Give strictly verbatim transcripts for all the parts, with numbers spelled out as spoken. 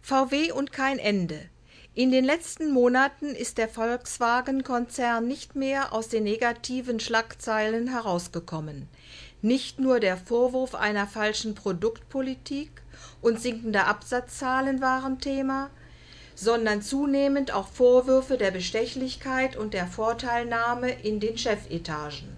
V W und kein Ende. In den letzten Monaten ist der Volkswagen-Konzern nicht mehr aus den negativen Schlagzeilen herausgekommen. Nicht nur der Vorwurf einer falschen Produktpolitik und sinkender Absatzzahlen waren Thema, sondern zunehmend auch Vorwürfe der Bestechlichkeit und der Vorteilnahme in den Chefetagen.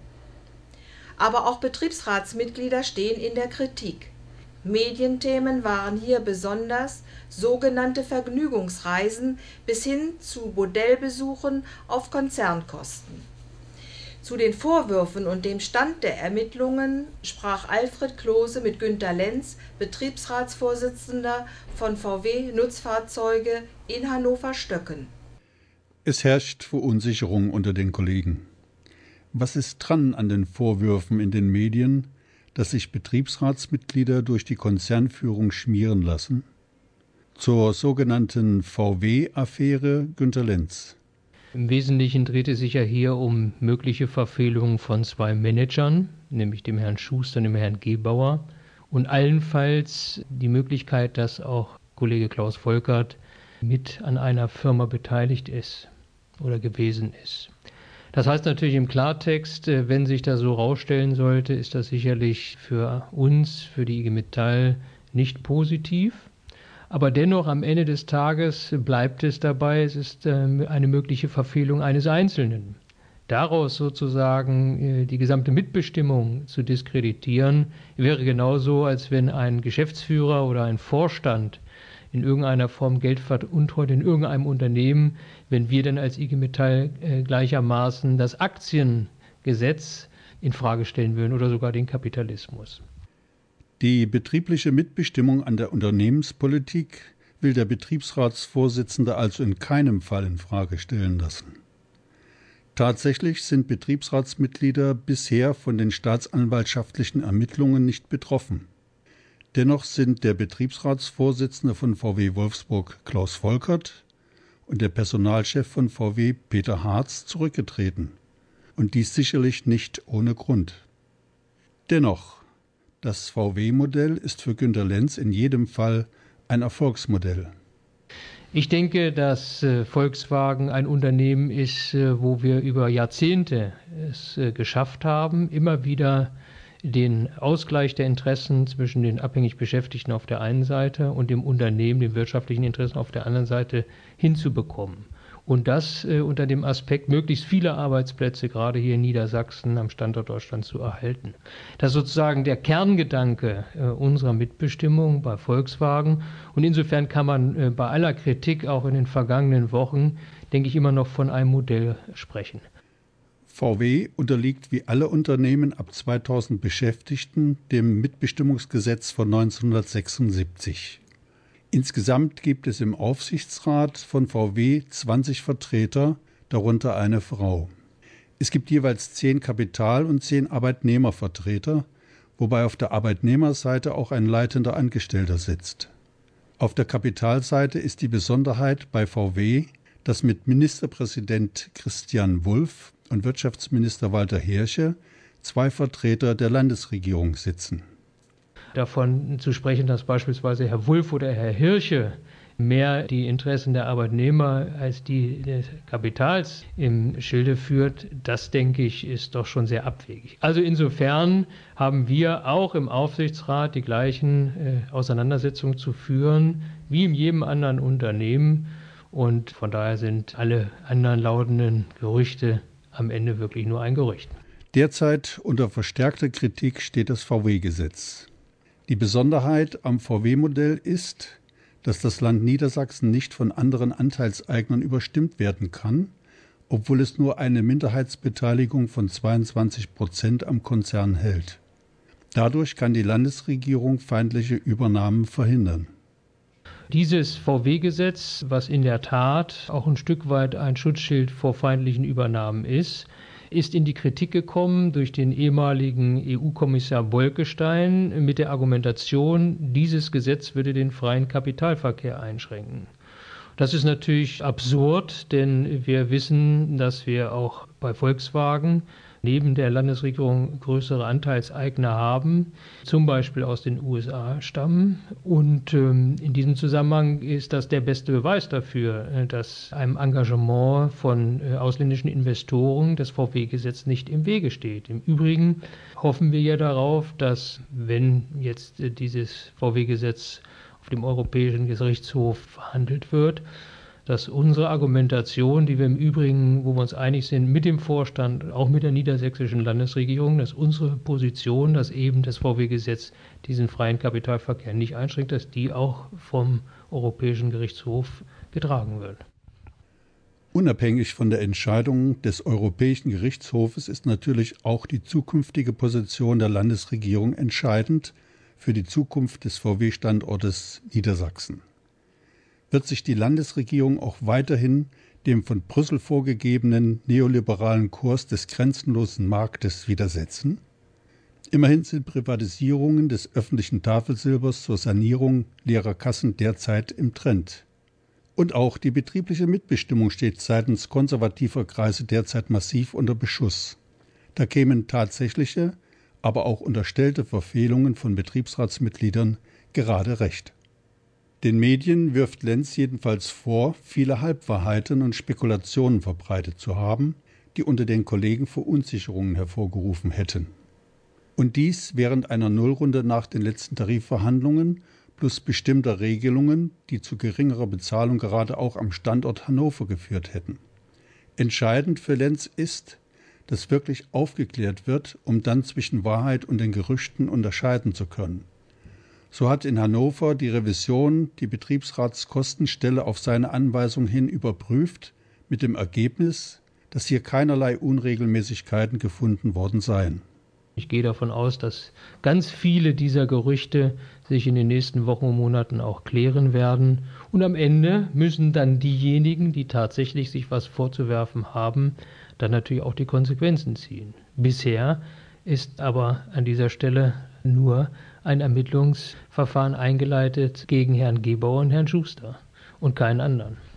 Aber auch Betriebsratsmitglieder stehen in der Kritik. Medienthemen waren hier besonders sogenannte Vergnügungsreisen bis hin zu Bordellbesuchen auf Konzernkosten. Zu den Vorwürfen und dem Stand der Ermittlungen sprach Alfred Klose mit Günter Lenz, Betriebsratsvorsitzender von V W Nutzfahrzeuge in Hannover-Stöcken. Es herrscht Verunsicherung unter den Kollegen. Was ist dran an den Vorwürfen in den Medien, dass sich Betriebsratsmitglieder durch die Konzernführung schmieren lassen? Zur sogenannten V W-Affäre Günter Lenz. Im Wesentlichen dreht es sich ja hier um mögliche Verfehlungen von zwei Managern, nämlich dem Herrn Schuster und dem Herrn Gebauer, und allenfalls die Möglichkeit, dass auch Kollege Klaus Volkert mit an einer Firma beteiligt ist oder gewesen ist. Das heißt natürlich im Klartext, wenn sich das so rausstellen sollte, ist das sicherlich für uns, für die I G Metall nicht positiv. Aber dennoch am Ende des Tages bleibt es dabei, es ist eine mögliche Verfehlung eines Einzelnen. Daraus sozusagen die gesamte Mitbestimmung zu diskreditieren, wäre genauso, als wenn ein Geschäftsführer oder ein Vorstand in irgendeiner Form Geld veruntreut in irgendeinem Unternehmen, wenn wir dann als I G Metall gleichermaßen das Aktiengesetz in Frage stellen würden oder sogar den Kapitalismus. Die betriebliche Mitbestimmung an der Unternehmenspolitik will der Betriebsratsvorsitzende also in keinem Fall in Frage stellen lassen. Tatsächlich sind Betriebsratsmitglieder bisher von den staatsanwaltschaftlichen Ermittlungen nicht betroffen. Dennoch sind der Betriebsratsvorsitzende von V W Wolfsburg Klaus Volkert und der Personalchef von V W Peter Hartz zurückgetreten. Und dies sicherlich nicht ohne Grund. Dennoch, das V W-Modell ist für Günter Lenz in jedem Fall ein Erfolgsmodell. Ich denke, dass Volkswagen ein Unternehmen ist, wo wir über Jahrzehnte es geschafft haben, immer wieder den Ausgleich der Interessen zwischen den abhängig Beschäftigten auf der einen Seite und dem Unternehmen, den wirtschaftlichen Interessen auf der anderen Seite hinzubekommen. Und das äh, unter dem Aspekt, möglichst viele Arbeitsplätze gerade hier in Niedersachsen am Standort Deutschland zu erhalten. Das ist sozusagen der Kerngedanke äh, unserer Mitbestimmung bei Volkswagen. Und insofern kann man äh, bei aller Kritik auch in den vergangenen Wochen, denke ich, immer noch von einem Modell sprechen. V W unterliegt wie alle Unternehmen ab zweitausend Beschäftigten dem Mitbestimmungsgesetz von neunzehnhundertsechsundsiebzig. Insgesamt gibt es im Aufsichtsrat von V W zwanzig Vertreter, darunter eine Frau. Es gibt jeweils zehn Kapital- und zehn Arbeitnehmervertreter, wobei auf der Arbeitnehmerseite auch ein leitender Angestellter sitzt. Auf der Kapitalseite ist die Besonderheit bei V W, dass mit Ministerpräsident Christian Wulff und Wirtschaftsminister Walter Hirsche zwei Vertreter der Landesregierung sitzen. Davon zu sprechen, dass beispielsweise Herr Wulff oder Herr Hirsche mehr die Interessen der Arbeitnehmer als die des Kapitals im Schilde führt, das, denke ich, ist doch schon sehr abwegig. Also insofern haben wir auch im Aufsichtsrat die gleichen äh, Auseinandersetzungen zu führen wie in jedem anderen Unternehmen. Und von daher sind alle anderen lautenden Gerüchte am Ende wirklich nur ein Gerücht. Derzeit unter verstärkter Kritik steht das V W-Gesetz. Die Besonderheit am V W-Modell ist, dass das Land Niedersachsen nicht von anderen Anteilseignern überstimmt werden kann, obwohl es nur eine Minderheitsbeteiligung von zweiundzwanzig Prozent am Konzern hält. Dadurch kann die Landesregierung feindliche Übernahmen verhindern. Dieses V W-Gesetz, was in der Tat auch ein Stück weit ein Schutzschild vor feindlichen Übernahmen ist, ist in die Kritik gekommen durch den ehemaligen E U-Kommissar Bolkestein mit der Argumentation, dieses Gesetz würde den freien Kapitalverkehr einschränken. Das ist natürlich absurd, denn wir wissen, dass wir auch bei Volkswagen neben der Landesregierung größere Anteilseigner haben, zum Beispiel aus den U S A stammen. Und ähm, in diesem Zusammenhang ist das der beste Beweis dafür, dass einem Engagement von äh, ausländischen Investoren das V W-Gesetz nicht im Wege steht. Im Übrigen hoffen wir ja darauf, dass, wenn jetzt äh, dieses V W-Gesetz auf dem Europäischen Gerichtshof verhandelt wird, dass unsere Argumentation, die wir im Übrigen, wo wir uns einig sind, mit dem Vorstand, auch mit der niedersächsischen Landesregierung, dass unsere Position, dass eben das V W-Gesetz diesen freien Kapitalverkehr nicht einschränkt, dass die auch vom Europäischen Gerichtshof getragen wird. Unabhängig von der Entscheidung des Europäischen Gerichtshofes ist natürlich auch die zukünftige Position der Landesregierung entscheidend für die Zukunft des V W-Standortes Niedersachsen. Wird sich die Landesregierung auch weiterhin dem von Brüssel vorgegebenen neoliberalen Kurs des grenzenlosen Marktes widersetzen? Immerhin sind Privatisierungen des öffentlichen Tafelsilbers zur Sanierung leerer Kassen derzeit im Trend. Und auch die betriebliche Mitbestimmung steht seitens konservativer Kreise derzeit massiv unter Beschuss. Da kämen tatsächliche, aber auch unterstellte Verfehlungen von Betriebsratsmitgliedern gerade recht. Den Medien wirft Lenz jedenfalls vor, viele Halbwahrheiten und Spekulationen verbreitet zu haben, die unter den Kollegen Verunsicherungen hervorgerufen hätten. Und dies während einer Nullrunde nach den letzten Tarifverhandlungen plus bestimmter Regelungen, die zu geringerer Bezahlung gerade auch am Standort Hannover geführt hätten. Entscheidend für Lenz ist, dass wirklich aufgeklärt wird, um dann zwischen Wahrheit und den Gerüchten unterscheiden zu können. So hat in Hannover die Revision die Betriebsratskostenstelle auf seine Anweisung hin überprüft, mit dem Ergebnis, dass hier keinerlei Unregelmäßigkeiten gefunden worden seien. Ich gehe davon aus, dass ganz viele dieser Gerüchte sich in den nächsten Wochen und Monaten auch klären werden. Und am Ende müssen dann diejenigen, die tatsächlich sich was vorzuwerfen haben, dann natürlich auch die Konsequenzen ziehen. Bisher ist aber an dieser Stelle nur ein Ermittlungsverfahren eingeleitet gegen Herrn Gebauer und Herrn Schuster und keinen anderen.